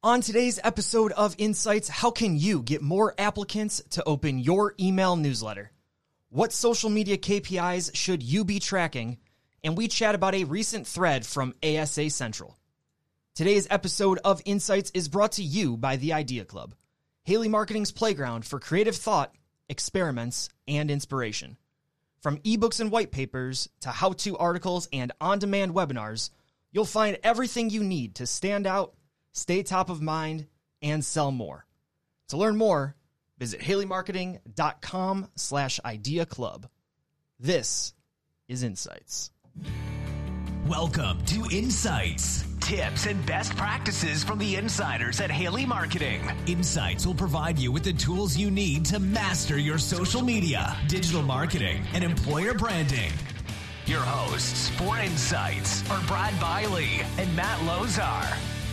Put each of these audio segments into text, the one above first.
On today's episode of Insights, how can you get more applicants to open your email newsletter? What social media KPIs should you be tracking? And we chat about a recent thread from ASA Central. Today's episode of Insights is brought to you by the Idea Club, Haley Marketing's playground for creative thought, experiments, and inspiration. From ebooks and white papers to how-to articles and on-demand webinars, you'll find everything you need to stand out, stay top of mind, and sell more. To learn more, visit haleymarketing.com/idea club. This is Insights. Welcome to Insights. Tips and best practices from the insiders at Haley Marketing. Insights will provide you with the tools you need to master your social media, digital marketing, and employer branding. Your hosts for Insights are Brad Biley and Matt Lozar.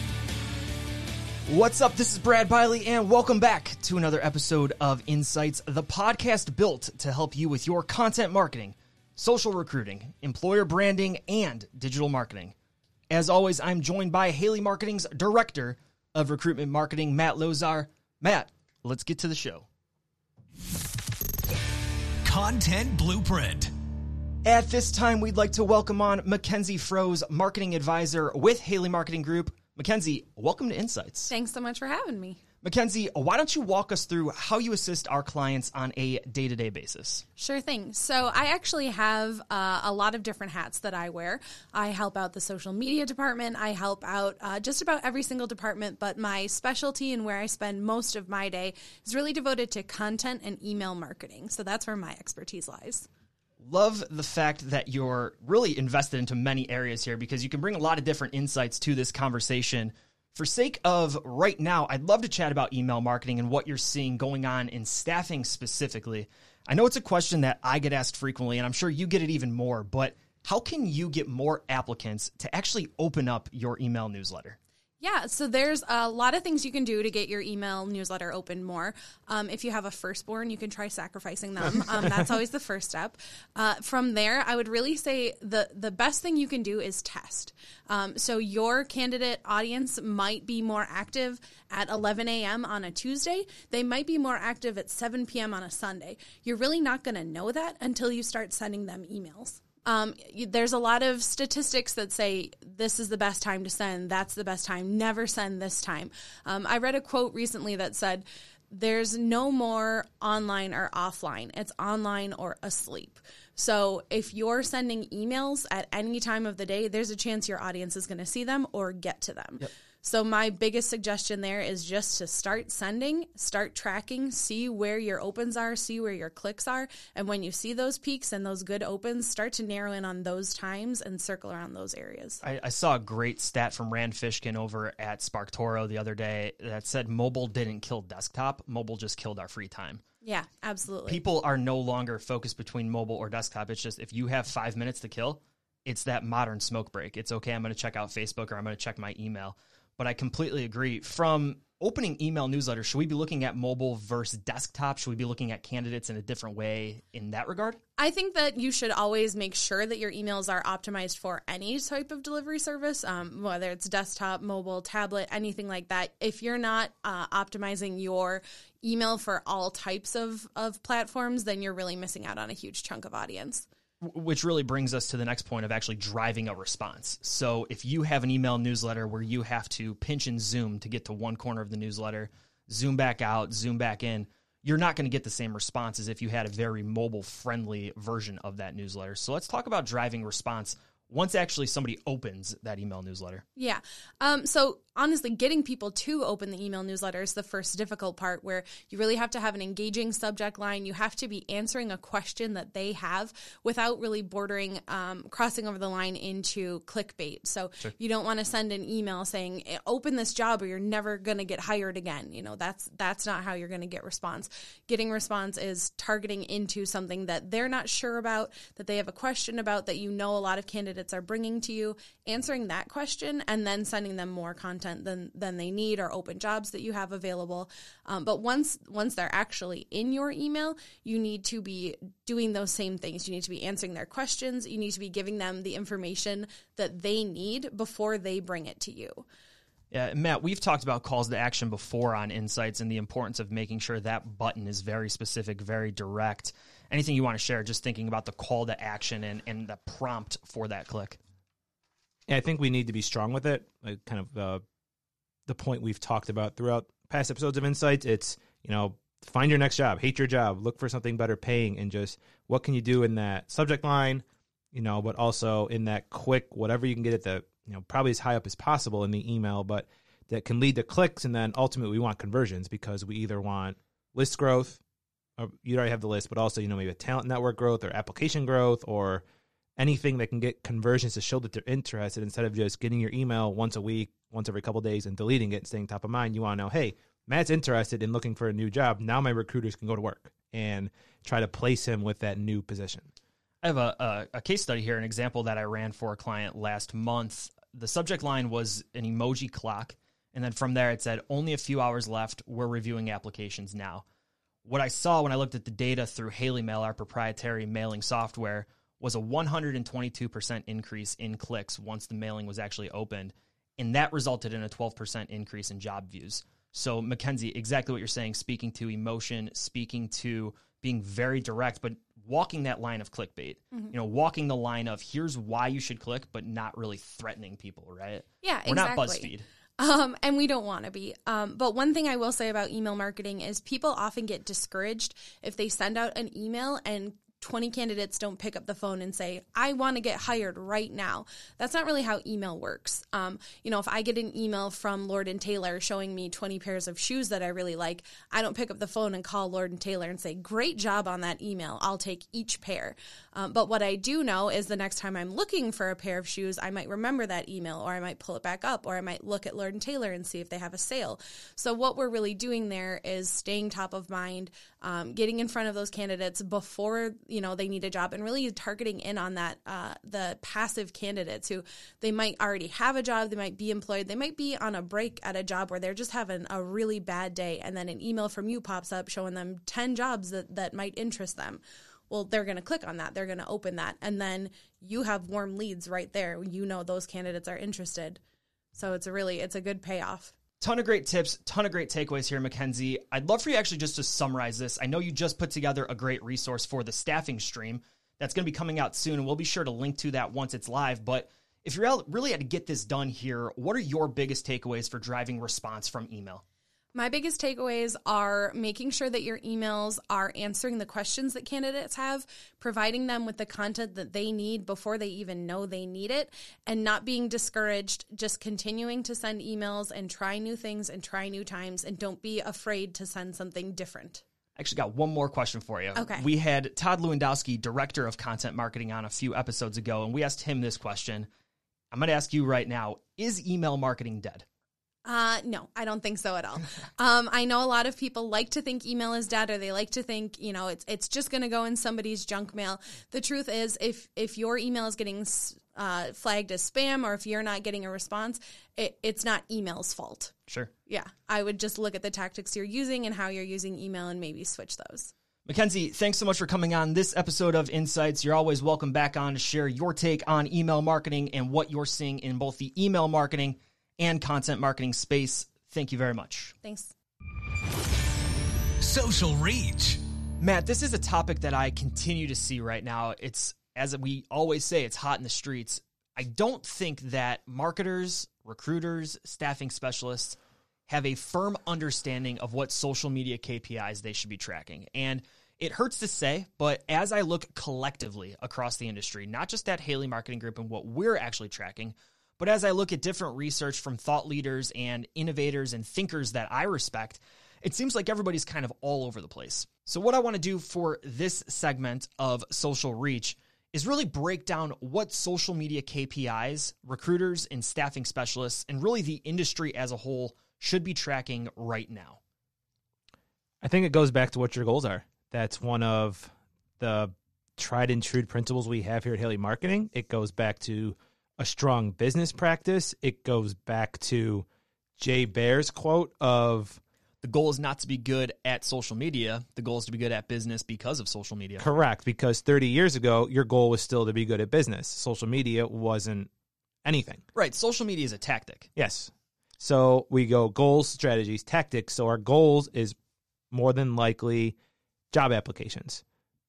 What's up? This is Brad Biley, and welcome back to another episode of Insights, the podcast built to help you with your content marketing, social recruiting, employer branding, and digital marketing. As always, I'm joined by Haley Marketing's Director of Recruitment Marketing, Matt Lozar. Matt, let's get to the show. Content Blueprint. At this time, we'd like to welcome on Mackenzie Froese, Marketing Advisor with Haley Marketing Group. Mackenzie, welcome to Insights. Thanks so much for having me. Mackenzie, why don't you walk us through how you assist our clients on a day-to-day basis? Sure thing. So I actually have a lot of different hats that I wear. I help out the social media department. I help out just about every single department, but my specialty and where I spend most of my day is really devoted to content and email marketing. So that's where my expertise lies. Love the fact that you're really invested into many areas here because you can bring a lot of different insights to this conversation. For sake of right now, I'd love to chat about email marketing and what you're seeing going on in staffing specifically. I know it's a question that I get asked frequently, and I'm sure you get it even more, but how can you get more applicants to actually open up your email newsletter? Yeah, so there's a lot of things you can do to get your email newsletter open more. If you have a firstborn, you can try sacrificing them. That's always the first step. From there, I would really say the best thing you can do is test. So your candidate audience might be more active at 11 a.m. on a Tuesday. They might be more active at 7 p.m. on a Sunday. You're really not going to know that until you start sending them emails. There's a lot of statistics that say this is the best time to send, that's the best time, never send this time. I read a quote recently that said, there's no more online or offline, it's online or asleep. So if you're sending emails at any time of the day, there's a chance your audience is going to see them or get to them. Yep. So my biggest suggestion there is just to start sending, start tracking, see where your opens are, see where your clicks are. And when you see those peaks and those good opens, start to narrow in on those times and circle around those areas. I saw a great stat from Rand Fishkin over at SparkToro the other day that said mobile didn't kill desktop, mobile just killed our free time. Yeah, absolutely. People are no longer focused between mobile or desktop. It's just if you have 5 minutes to kill, it's that modern smoke break. It's okay, I'm going to check out Facebook or I'm going to check my email. But I completely agree. From opening email newsletters, should we be looking at mobile versus desktop? Should we be looking at candidates in a different way in that regard? I think that you should always make sure that your emails are optimized for any type of delivery service, whether it's desktop, mobile, tablet, anything like that. If you're not optimizing your email for all types of platforms, then you're really missing out on a huge chunk of audience. Which really brings us to the next point of actually driving a response. So if you have an email newsletter where you have to pinch and zoom to get to one corner of the newsletter, zoom back out, zoom back in, you're not going to get the same response as if you had a very mobile-friendly version of that newsletter. So let's talk about driving response once actually somebody opens that email newsletter. Yeah. So honestly, getting people to open the email newsletter is the first difficult part, where you really have to have an engaging subject line. You have to be answering a question that they have without really bordering, crossing over the line into clickbait. So sure. You don't want to send an email saying, open this job or you're never going to get hired again. You know, that's not how you're going to get response. Getting response is targeting into something that they're not sure about, that they have a question about, that you know a lot of candidates are bringing to you, answering that question, and then sending them more content than they need or open jobs that you have available. But once they're actually in your email, you need to be doing those same things. You need to be answering their questions. You need to be giving them the information that they need before they bring it to you. Yeah, Matt, we've talked about calls to action before on Insights and the importance of making sure that button is very specific, very direct. Anything you want to share, just thinking about the call to action and the prompt for that click? Yeah, I think we need to be strong with it. Like kind of the point we've talked about throughout past episodes of Insights. It's, find your next job, hate your job, look for something better paying, and just what can you do in that subject line, but also in that quick, whatever you can get at the, probably as high up as possible in the email, but that can lead to clicks. And then ultimately we want conversions because we either want list growth, or you already have the list, but also, maybe a talent network growth or application growth or anything that can get conversions to show that they're interested instead of just getting your email once a week, once every couple of days and deleting it and staying top of mind. You want to know, hey, Matt's interested in looking for a new job. Now my recruiters can go to work and try to place him with that new position. I have a case study here, an example that I ran for a client last month. The subject line was an emoji clock, and then from there it said, only a few hours left, we're reviewing applications now. What I saw when I looked at the data through Haley Mail, our proprietary mailing software, was a 122% increase in clicks once the mailing was actually opened, and that resulted in a 12% increase in job views. So, Mackenzie, exactly what you're saying, speaking to emotion, speaking to being very direct, but walking that line of clickbait, walking the line of here's why you should click, but not really threatening people, right? Yeah, We're exactly. not BuzzFeed. And we don't want to be. But one thing I will say about email marketing is people often get discouraged if they send out an email and 20 candidates don't pick up the phone and say, I want to get hired right now. That's not really how email works. If I get an email from Lord & Taylor showing me 20 pairs of shoes that I really like, I don't pick up the phone and call Lord & Taylor and say, great job on that email. I'll take each pair. But what I do know is the next time I'm looking for a pair of shoes, I might remember that email, or I might pull it back up, or I might look at Lord & Taylor and see if they have a sale. So what we're really doing there is staying top of mind, getting in front of those candidates before they need a job, and really targeting in on that the passive candidates who they might already have a job, they might be employed, they might be on a break at a job where they're just having a really bad day, and then an email from you pops up showing them 10 jobs that might interest them. Well, they're going to click on that, they're going to open that, and then you have warm leads right there. Those candidates are interested. So it's a good payoff. Ton of great tips, ton of great takeaways here, Mackenzie. I'd love for you actually just to summarize this. I know you just put together a great resource for the staffing stream that's going to be coming out soon, and we'll be sure to link to that once it's live. But if you really had to get this done here, what are your biggest takeaways for driving response from email? My biggest takeaways are making sure that your emails are answering the questions that candidates have, providing them with the content that they need before they even know they need it, and not being discouraged, just continuing to send emails and try new things and try new times, and don't be afraid to send something different. I actually got one more question for you. Okay. We had Todd Lewandowski, Director of Content Marketing, on a few episodes ago, and we asked him this question. I'm going to ask you right now, is email marketing dead? No, I don't think so at all. I know a lot of people like to think email is dead, or they like to think, it's just going to go in somebody's junk mail. The truth is, if your email is getting flagged as spam, or if you're not getting a response, it's not email's fault. Sure. Yeah. I would just look at the tactics you're using and how you're using email and maybe switch those. Mackenzie, thanks so much for coming on this episode of Insights. You're always welcome back on to share your take on email marketing and what you're seeing in both the email marketing and content marketing space. Thank you very much. Thanks. Social reach. Matt, this is a topic that I continue to see right now. It's, as we always say, it's hot in the streets. I don't think that marketers, recruiters, staffing specialists have a firm understanding of what social media KPIs they should be tracking. And it hurts to say, but as I look collectively across the industry, not just at Haley Marketing Group and what we're actually tracking, but as I look at different research from thought leaders and innovators and thinkers that I respect, it seems like everybody's kind of all over the place. So what I want to do for this segment of Social Reach is really break down what social media KPIs, recruiters and staffing specialists, and really the industry as a whole should be tracking right now. I think it goes back to what your goals are. That's one of the tried and true principles we have here at Haley Marketing. It goes back to a strong business practice. It goes back to Jay Baer's quote of, the goal is not to be good at social media. The goal is to be good at business because of social media. Correct, because 30 years ago, your goal was still to be good at business. Social media wasn't anything. Right. Social media is a tactic. Yes. So we go goals, strategies, tactics. So our goals is more than likely job applications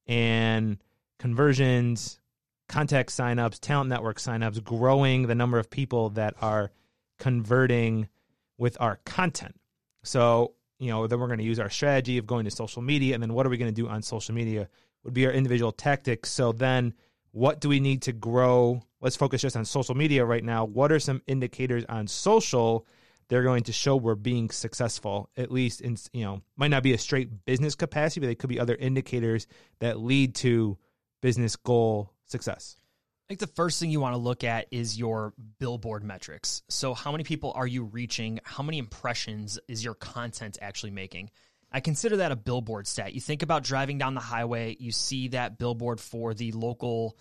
and conversions, contact signups, talent network signups, growing the number of people that are converting with our content. So, then we're going to use our strategy of going to social media, and then what are we going to do on social media would be our individual tactics. So then what do we need to grow? Let's focus just on social media right now. What are some indicators on social they're going to show we're being successful, at least in, might not be a straight business capacity, but they could be other indicators that lead to business goal success. I think the first thing you want to look at is your billboard metrics. So how many people are you reaching? How many impressions is your content actually making? I consider that a billboard stat. You think about driving down the highway, you see that billboard for the local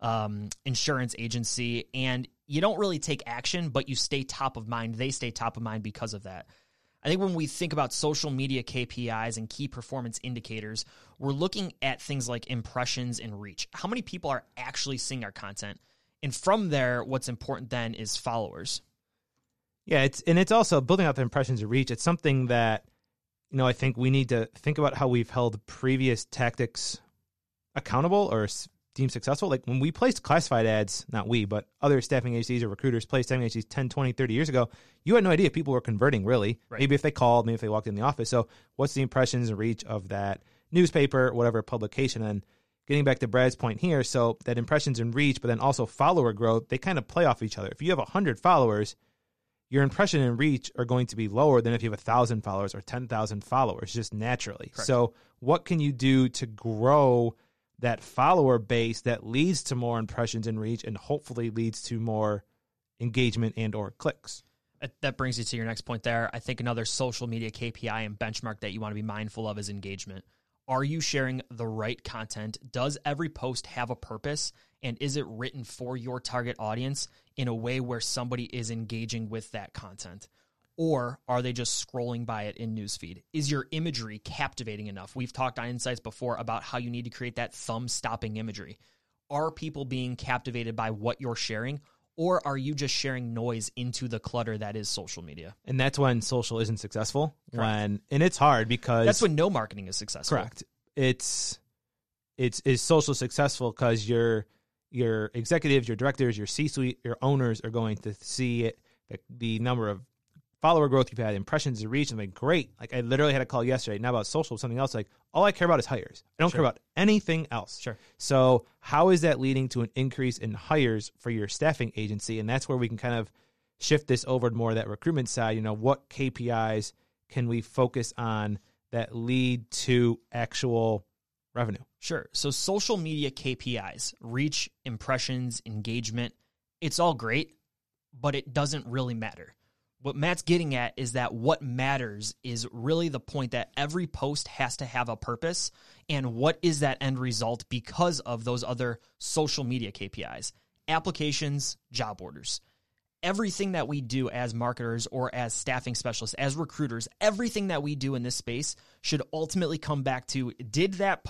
insurance agency, and you don't really take action, but you stay top of mind. They stay top of mind because of that. I think when we think about social media KPIs and key performance indicators, we're looking at things like impressions and reach. How many people are actually seeing our content? And from there, what's important then is followers. Yeah, it's also building out the impressions and reach. It's something that, I think we need to think about how we've held previous tactics accountable or deemed successful. Like when we placed classified ads, not we, but other staffing agencies or recruiters placed staffing agencies 10, 20, 30 years ago, you had no idea if people were converting really. Right. Maybe if they called, maybe if they walked in the office. So what's the impressions and reach of that newspaper, whatever publication? And getting back to Brad's point here, so that impressions and reach, but then also follower growth, they kind of play off each other. If you have 100 followers, your impression and reach are going to be lower than if you have 1,000 followers or 10,000 followers, just naturally. Correct. So what can you do to grow that follower base that leads to more impressions and reach and hopefully leads to more engagement and or clicks? That brings you to your next point there. I think another social media KPI and benchmark that you want to be mindful of is engagement. Are you sharing the right content? Does every post have a purpose? And is it written for your target audience in a way where somebody is engaging with that content? Or are they just scrolling by it in newsfeed? Is your imagery captivating enough? We've talked on Insights before about how you need to create that thumb-stopping imagery. Are people being captivated by what you're sharing? Or are you just sharing noise into the clutter that is social media? And that's when social isn't successful. And it's hard because that's when no marketing is successful. Correct. It's social successful because your executives, your directors, your C-suite, your owners are going to see it, the number of follower growth you've had, impressions and reach, and like, great. Like I literally had a call yesterday, not about social, something else. Like all I care about is hires. I don't care about anything else. Sure. So how is that leading to an increase in hires for your staffing agency? And that's where we can kind of shift this over to more of that recruitment side. What KPIs can we focus on that lead to actual revenue? Sure. So social media KPIs, reach, impressions, engagement, it's all great, but it doesn't really matter. What Matt's getting at is that what matters is really the point that every post has to have a purpose, and what is that end result because of those other social media KPIs, applications, job orders. Everything that we do as marketers or as staffing specialists, as recruiters, everything that we do in this space should ultimately come back to, did that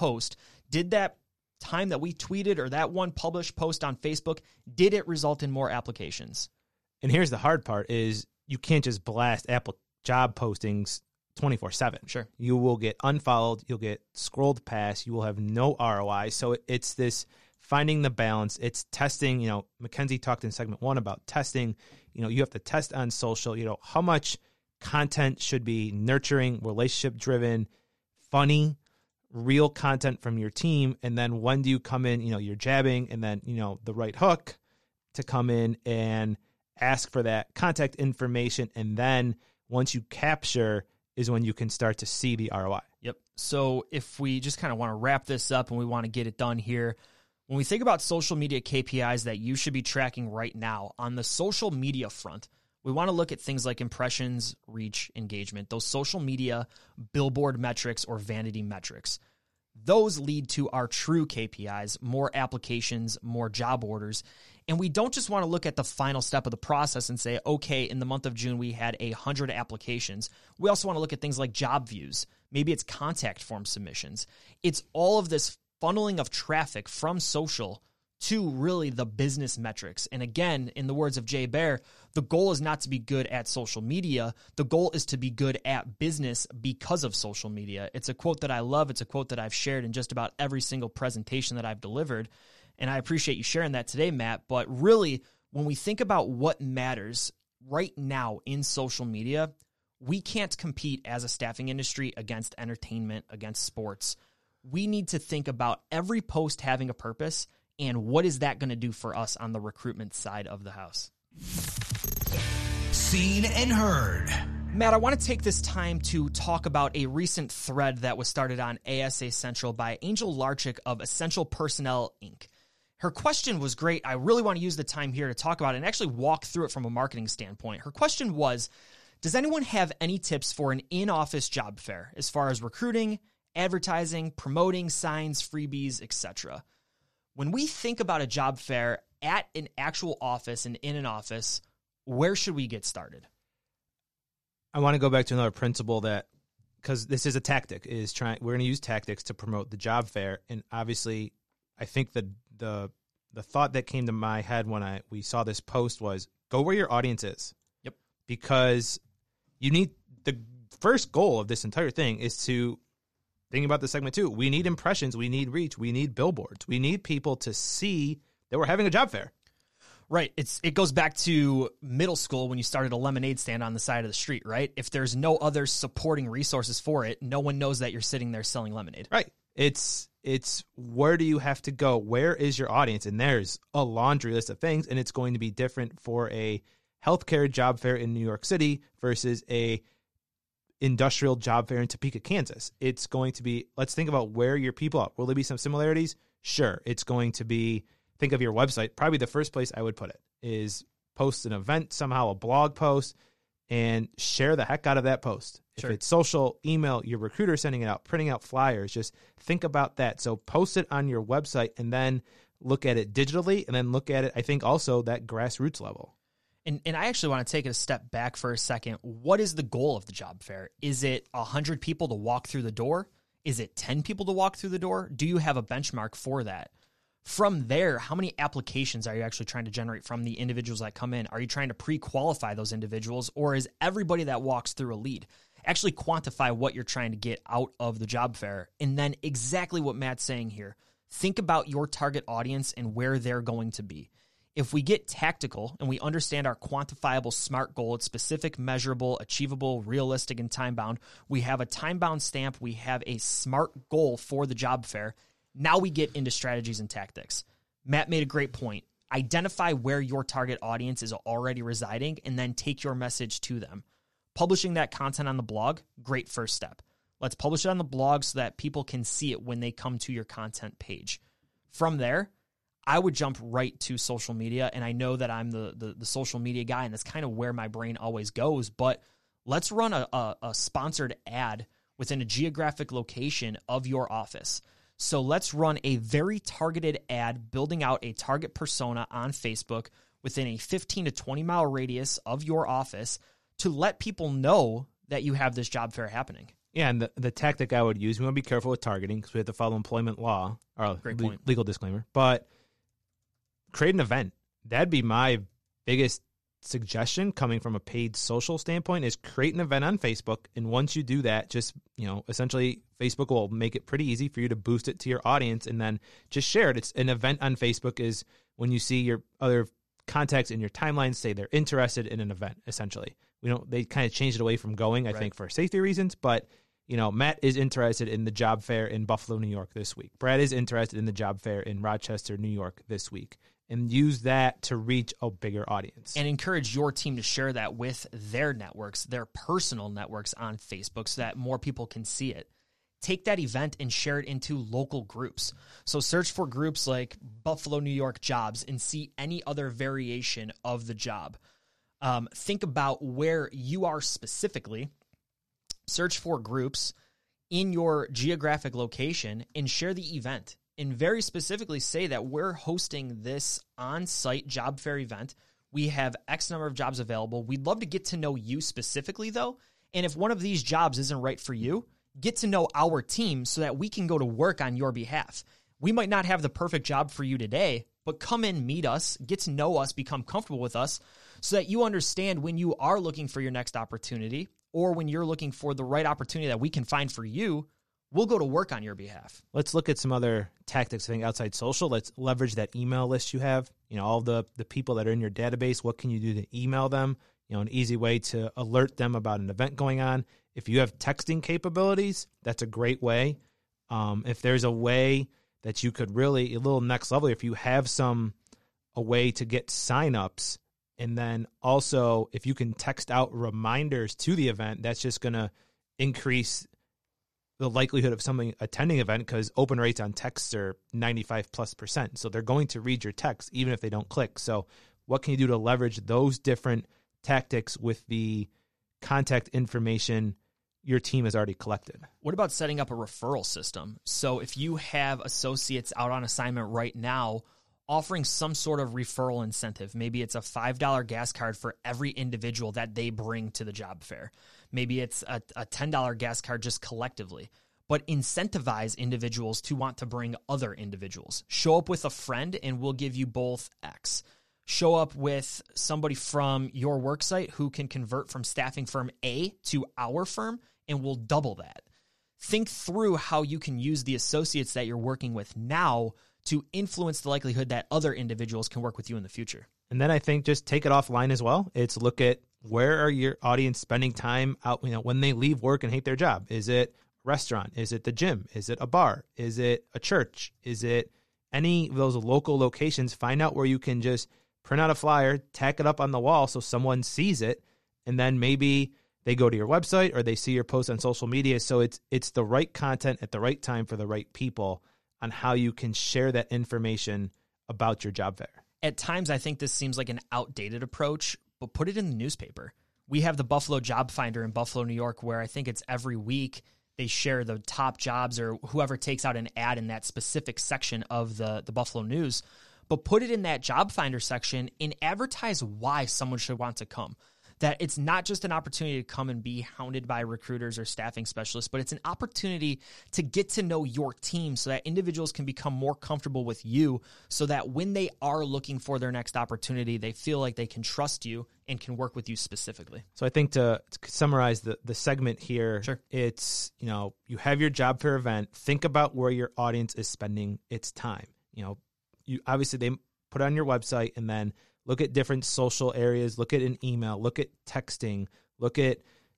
time that we tweeted or that one published post on Facebook, did it result in more applications? And here's the hard part is you can't just blast job postings 24/7. Sure. You will get unfollowed. You'll get scrolled past. You will have no ROI. So it's this finding the balance. It's testing. Mackenzie talked in segment 1 about testing. You have to test on social. How much content should be nurturing, relationship driven, funny, real content from your team. And then when do you come in, you're jabbing and then, the right hook to come in and ask for that contact information, and then once you capture is when you can start to see the ROI. Yep. So if we just kind of want to wrap this up and we want to get it done here, when we think about social media KPIs that you should be tracking right now on the social media front, we want to look at things like impressions, reach, engagement, those social media billboard metrics or vanity metrics. Those lead to our true KPIs, more applications, more job orders. And we don't just want to look at the final step of the process and say, okay, in the month of June, we had 100 applications. We also want to look at things like job views. Maybe it's contact form submissions. It's all of this funneling of traffic from social to really the business metrics. And again, in the words of Jay Baer, the goal is not to be good at social media. The goal is to be good at business because of social media. It's a quote that I love. It's a quote that I've shared in just about every single presentation that I've delivered. And I appreciate you sharing that today, Matt. But really, when we think about what matters right now in social media, we can't compete as a staffing industry against entertainment, against sports. We need to think about every post having a purpose and what is that going to do for us on the recruitment side of the house. Seen and heard. Matt, I want to take this time to talk about a recent thread that was started on ASA Central by Angel Larchick of Essential Personnel, Inc. Her question was great. I really want to use the time here to talk about it and actually walk through it from a marketing standpoint. Her question was, does anyone have any tips for an in-office job fair as far as recruiting, advertising, promoting, signs, freebies, etc.? When we think about a job fair at an actual office and in an office, where should we get started? I want to go back to another principle that, because this is a tactic, we're going to use tactics to promote the job fair. And obviously, I think the thought that came to my head when we saw this post was go where your audience is. Yep. Because the first goal of this entire thing is to think about the segment too. We need impressions. We need reach. We need billboards. We need people to see that we're having a job fair. Right. It goes back to middle school when you started a lemonade stand on the side of the street, right? If there's no other supporting resources for it, no one knows that you're sitting there selling lemonade. Right. It's where do you have to go? Where is your audience? And there's a laundry list of things, and it's going to be different for a healthcare job fair in New York City versus a industrial job fair in Topeka, Kansas. It's going to be, let's think about where your people are. Will there be some similarities? Sure. It's going to be, think of your website. Probably the first place I would put it is post an event, somehow a blog post, and share the heck out of that post. Sure. If it's social, email, your recruiter sending it out, printing out flyers, just think about that. So post it on your website and then look at it digitally, and then look at it, I think, also that grassroots level. And I actually want to take it a step back for a second. What is the goal of the job fair? Is it 100 people to walk through the door? Is it 10 people to walk through the door? Do you have a benchmark for that? From there, how many applications are you actually trying to generate from the individuals that come in? Are you trying to pre-qualify those individuals, or is everybody that walks through a lead? Actually quantify what you're trying to get out of the job fair. And then exactly what Matt's saying here. Think about your target audience and where they're going to be. If we get tactical and we understand our quantifiable SMART goal, it's specific, measurable, achievable, realistic, and time-bound. We have a time-bound stamp. We have a SMART goal for the job fair. Now we get into strategies and tactics. Matt made a great point. Identify where your target audience is already residing and then take your message to them. Publishing that content on the blog, great first step. Let's publish it on the blog so that people can see it when they come to your content page. From there, I would jump right to social media, and I know that I'm the social media guy, and that's kind of where my brain always goes, but let's run a sponsored ad within a geographic location of your office. So let's run a very targeted ad building out a target persona on Facebook within a 15 to 20 mile radius of your office to let people know that you have this job fair happening. Yeah, and the tactic I would use, we want to be careful with targeting because we have to follow employment law, or Great point. Legal disclaimer, but create an event. That'd be my biggest suggestion coming from a paid social standpoint is create an event on Facebook. And once you do that, just, essentially Facebook will make it pretty easy for you to boost it to your audience and then just share it. It's an event on Facebook is when you see your other contacts in your timeline say they're interested in an event, essentially. They kind of changed it away from going, I think, for safety reasons, but Matt is interested in the job fair in Buffalo, New York this week. Brad is interested in the job fair in Rochester, New York this week. And use that to reach a bigger audience. And encourage your team to share that with their networks, their personal networks on Facebook so that more people can see it. Take that event and share it into local groups. So search for groups like Buffalo, New York jobs and see any other variation of the job. Think about where you are specifically. Search for groups in your geographic location and share the event. And very specifically say that we're hosting this on-site job fair event. We have X number of jobs available. We'd love to get to know you specifically, though. And if one of these jobs isn't right for you, get to know our team so that we can go to work on your behalf. We might not have the perfect job for you today, but come in, meet us, get to know us, become comfortable with us so that you understand when you are looking for your next opportunity or when you're looking for the right opportunity that we can find for you, we'll go to work on your behalf. Let's look at some other tactics, I think, outside social. Let's leverage that email list you have. All the people that are in your database, what can you do to email them? An easy way to alert them about an event going on. If you have texting capabilities, that's a great way. If there's a way that you could really, a little next level, if you have a way to get signups, and then also if you can text out reminders to the event, that's just going to increase the likelihood of somebody attending an event, because open rates on texts are 95+%. So they're going to read your text even if they don't click. So what can you do to leverage those different tactics with the contact information your team has already collected? What about setting up a referral system? So if you have associates out on assignment right now, offering some sort of referral incentive. Maybe it's a $5 gas card for every individual that they bring to the job fair. Maybe it's a $10 gas card just collectively. But incentivize individuals to want to bring other individuals. Show up with a friend and we'll give you both X. Show up with somebody from your work site who can convert from staffing firm A to our firm, and we'll double that. Think through how you can use the associates that you're working with now to influence the likelihood that other individuals can work with you in the future. And then I think just take it offline as well. It's look at where are your audience spending time out, when they leave work and hate their job. Is it a restaurant? Is it the gym? Is it a bar? Is it a church? Is it any of those local locations? Find out where you can just print out a flyer, tack it up on the wall so someone sees it, and then maybe they go to your website or they see your post on social media. So it's the right content at the right time for the right people on how you can share that information about your job fair. At times, I think this seems like an outdated approach, but put it in the newspaper. We have the Buffalo Job Finder in Buffalo, New York, where I think it's every week they share the top jobs or whoever takes out an ad in that specific section of the Buffalo News. But put it in that Job Finder section and advertise why someone should want to come. That it's not just an opportunity to come and be hounded by recruiters or staffing specialists, but it's an opportunity to get to know your team so that individuals can become more comfortable with you so that when they are looking for their next opportunity, they feel like they can trust you and can work with you specifically. So I think to summarize the segment here, sure. It's, you have your job fair event. Think about where your audience is spending its time. You obviously they put it on your website, and then look at different social areas, look at an email, look at texting, look at,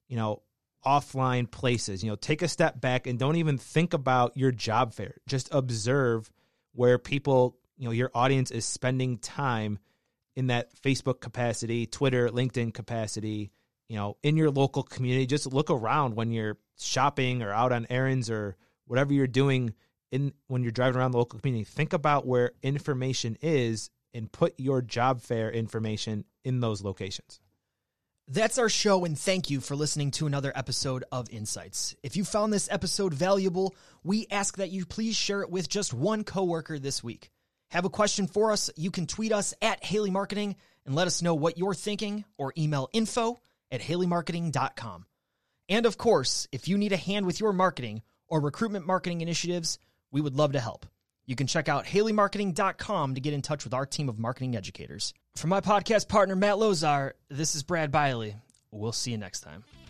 offline places. Take a step back and don't even think about your job fair. Just observe where people, your audience is spending time in that Facebook capacity, Twitter, LinkedIn capacity, in your local community. Just look around when you're shopping or out on errands or whatever you're doing when you're driving around the local community. Think about where information is and put your job fair information in those locations. That's our show, and thank you for listening to another episode of Insights. If you found this episode valuable, we ask that you please share it with just one coworker this week. Have a question for us? You can tweet us at Haley Marketing and let us know what you're thinking, or email info@haleymarketing.com. And of course, if you need a hand with your marketing or recruitment marketing initiatives, we would love to help. You can check out haleymarketing.com to get in touch with our team of marketing educators. For my podcast partner, Matt Lozar, this is Brad Biley. We'll see you next time.